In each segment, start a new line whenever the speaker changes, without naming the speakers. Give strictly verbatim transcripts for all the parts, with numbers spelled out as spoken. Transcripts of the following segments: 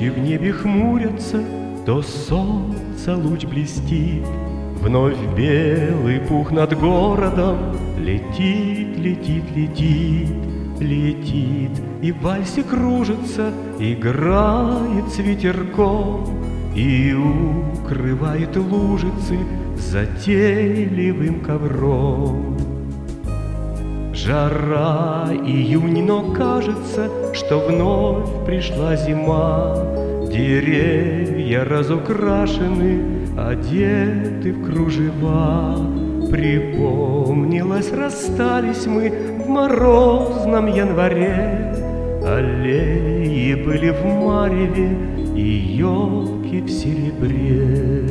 Тучи в небе хмурятся, то солнце луч блестит. Вновь белый пух над городом летит, летит, летит, летит. И в вальсе кружится, играет с ветерком и укрывает лужицы затейливым ковром. Жара, июнь, но кажется, что вновь пришла зима. Деревья разукрашены, одеты в кружева. Припомнилось, расстались мы в морозном январе. Аллеи были в мареве и елки в серебре.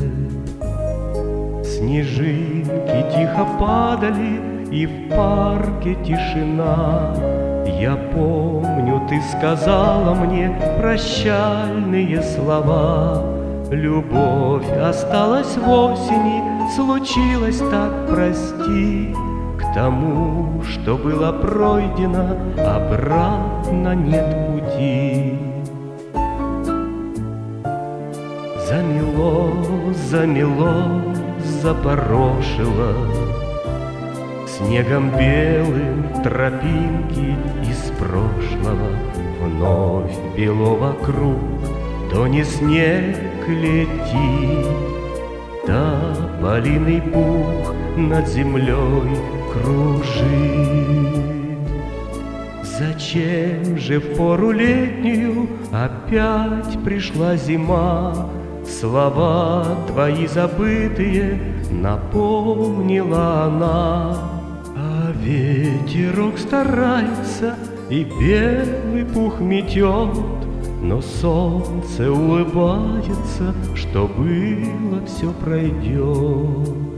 Снежинки тихо падали, и в парке тишина. Я помню, ты сказала мне прощальные слова. Любовь осталась в осени, случилось так, прости. К тому, что было пройдено, обратно нет пути. Замело, замело, запорошило снегом белым тропинки из прошлого. Вновь бело вокруг, то не снег летит, тополиный пух над землей кружит. Зачем же в пору летнюю опять пришла зима? Слова твои забытые напомнила она. А ветерок старается и белый пух метет, но солнце улыбается, что было, все пройдет.